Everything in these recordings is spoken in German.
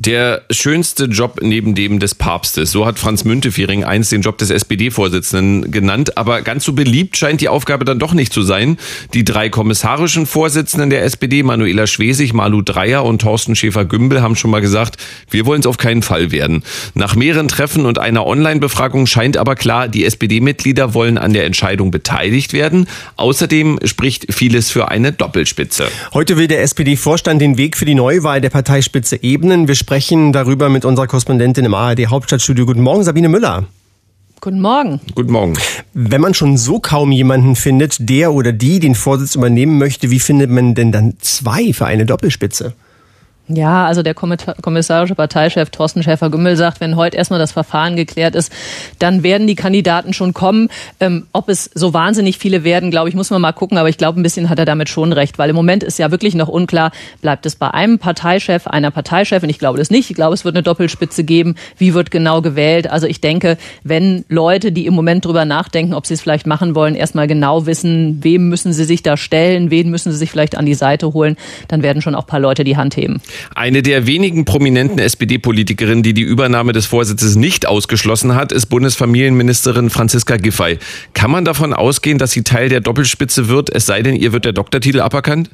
Der schönste Job neben dem des Papstes. So hat Franz Müntefering einst den Job des SPD-Vorsitzenden genannt. Aber ganz so beliebt scheint die Aufgabe dann doch nicht zu sein. Die 3 kommissarischen Vorsitzenden der SPD, Manuela Schwesig, Malu Dreyer und Thorsten Schäfer-Gümbel, haben schon mal gesagt, wir wollen es auf keinen Fall werden. Nach mehreren Treffen und einer Online-Befragung scheint aber klar, die SPD-Mitglieder wollen an der Entscheidung beteiligt werden. Außerdem spricht vieles für eine Doppelspitze. Heute will der SPD-Vorstand den Weg für die Neuwahl der Parteispitze ebnen. Wir sprechen darüber mit unserer Korrespondentin im ARD-Hauptstadtstudio. Guten Morgen, Sabine Müller. Guten Morgen. Guten Morgen. Wenn man schon so kaum jemanden findet, der oder die den Vorsitz übernehmen möchte, wie findet man denn dann 2 für eine Doppelspitze? Ja, also der kommissarische Parteichef Thorsten Schäfer-Gümbel sagt, wenn heute erstmal das Verfahren geklärt ist, dann werden die Kandidaten schon kommen. Ob es so wahnsinnig viele werden, glaube ich, muss man mal gucken. Aber ich glaube, ein bisschen hat er damit schon recht, weil im Moment ist ja wirklich noch unklar, bleibt es bei einem Parteichef, einer Parteichefin? Ich glaube das nicht. Ich glaube, es wird eine Doppelspitze geben. Wie wird genau gewählt? Also ich denke, wenn Leute, die im Moment drüber nachdenken, ob sie es vielleicht machen wollen, erstmal genau wissen, wem müssen sie sich da stellen, wen müssen sie sich vielleicht an die Seite holen, dann werden schon auch ein paar Leute die Hand heben. Eine der wenigen prominenten SPD-Politikerinnen, die die Übernahme des Vorsitzes nicht ausgeschlossen hat, ist Bundesfamilienministerin Franziska Giffey. Kann man davon ausgehen, dass sie Teil der Doppelspitze wird, es sei denn, ihr wird der Doktortitel aberkannt?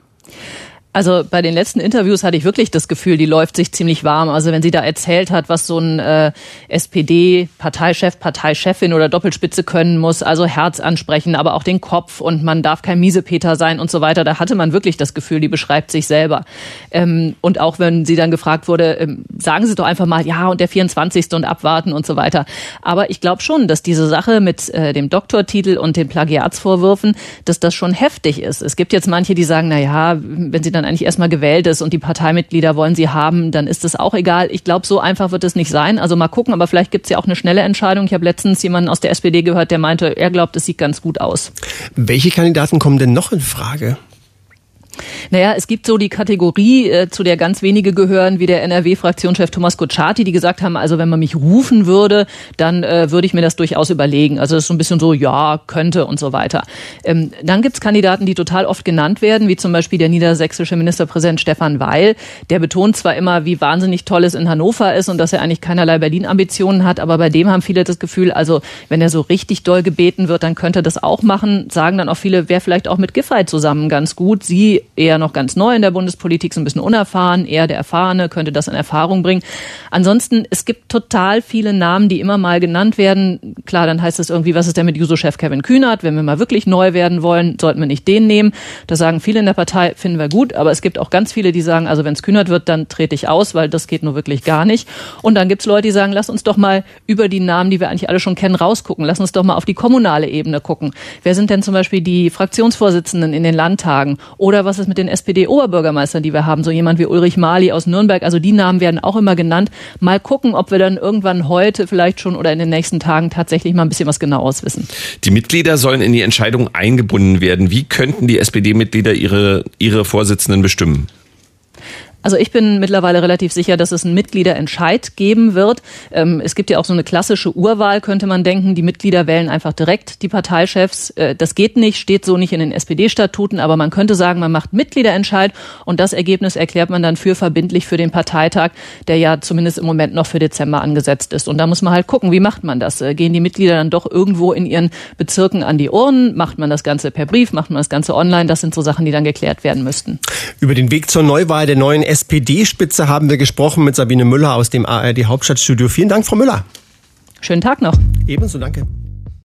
Also bei den letzten Interviews hatte ich wirklich das Gefühl, die läuft sich ziemlich warm. Also wenn sie da erzählt hat, was so ein SPD-Parteichef, Parteichefin oder Doppelspitze können muss, also Herz ansprechen, aber auch den Kopf und man darf kein Miesepeter sein und so weiter, da hatte man wirklich das Gefühl, die beschreibt sich selber. Und auch wenn sie dann gefragt wurde, sagen Sie doch einfach mal, ja und der 24. und abwarten und so weiter. Aber ich glaube schon, dass diese Sache mit dem Doktortitel und den Plagiatsvorwürfen, dass das schon heftig ist. Es gibt jetzt manche, die sagen, na ja, wenn sie dann eigentlich erstmal gewählt ist und die Parteimitglieder wollen sie haben, dann ist es auch egal. Ich glaube, so einfach wird es nicht sein. Also mal gucken, aber vielleicht gibt es ja auch eine schnelle Entscheidung. Ich habe letztens jemanden aus der SPD gehört, der meinte, er glaubt, es sieht ganz gut aus. Welche Kandidaten kommen denn noch in Frage? Naja, es gibt so die Kategorie, zu der ganz wenige gehören, wie der NRW-Fraktionschef Thomas Kutschaty, die gesagt haben, also wenn man mich rufen würde, dann würde ich mir das durchaus überlegen. Also das ist so ein bisschen so, ja, könnte und so weiter. Dann gibt's Kandidaten, die total oft genannt werden, wie zum Beispiel der niedersächsische Ministerpräsident Stefan Weil. Der betont zwar immer, wie wahnsinnig toll es in Hannover ist und dass er eigentlich keinerlei Berlin-Ambitionen hat, aber bei dem haben viele das Gefühl, also wenn er so richtig doll gebeten wird, dann könnte er das auch machen. Sagen dann auch viele, wäre vielleicht auch mit Giffey zusammen ganz gut. Sie eher noch ganz neu in der Bundespolitik, so ein bisschen unerfahren, eher der Erfahrene, könnte das in Erfahrung bringen. Ansonsten, es gibt total viele Namen, die immer mal genannt werden. Klar, dann heißt es irgendwie, was ist denn mit Juso-Chef Kevin Kühnert? Wenn wir mal wirklich neu werden wollen, sollten wir nicht den nehmen. Das sagen viele in der Partei, finden wir gut, aber es gibt auch ganz viele, die sagen, also wenn es Kühnert wird, dann trete ich aus, weil das geht nur wirklich gar nicht. Und dann gibt es Leute, die sagen, lass uns doch mal über die Namen, die wir eigentlich alle schon kennen, rausgucken. Lass uns doch mal auf die kommunale Ebene gucken. Wer sind denn zum Beispiel die Fraktionsvorsitzenden in den Landtagen? Oder was ist mit den SPD-Oberbürgermeistern, die wir haben, so jemand wie Ulrich Mali aus Nürnberg, also die Namen werden auch immer genannt. Mal gucken, ob wir dann irgendwann heute vielleicht schon oder in den nächsten Tagen tatsächlich mal ein bisschen was Genaues wissen. Die Mitglieder sollen in die Entscheidung eingebunden werden. Wie könnten die SPD-Mitglieder ihre Vorsitzenden bestimmen? Also ich bin mittlerweile relativ sicher, dass es einen Mitgliederentscheid geben wird. Es gibt ja auch so eine klassische Urwahl, könnte man denken. Die Mitglieder wählen einfach direkt die Parteichefs. Das geht nicht, steht so nicht in den SPD-Statuten, aber man könnte sagen, man macht Mitgliederentscheid und das Ergebnis erklärt man dann für verbindlich für den Parteitag, der ja zumindest im Moment noch für Dezember angesetzt ist. Und da muss man halt gucken, wie macht man das? Gehen die Mitglieder dann doch irgendwo in ihren Bezirken an die Urnen? Macht man das Ganze per Brief? Macht man das Ganze online? Das sind so Sachen, die dann geklärt werden müssten. Über den Weg zur Neuwahl der neuen SPD-Spitze haben wir gesprochen mit Sabine Müller aus dem ARD-Hauptstadtstudio. Vielen Dank, Frau Müller. Schönen Tag noch. Ebenso, danke.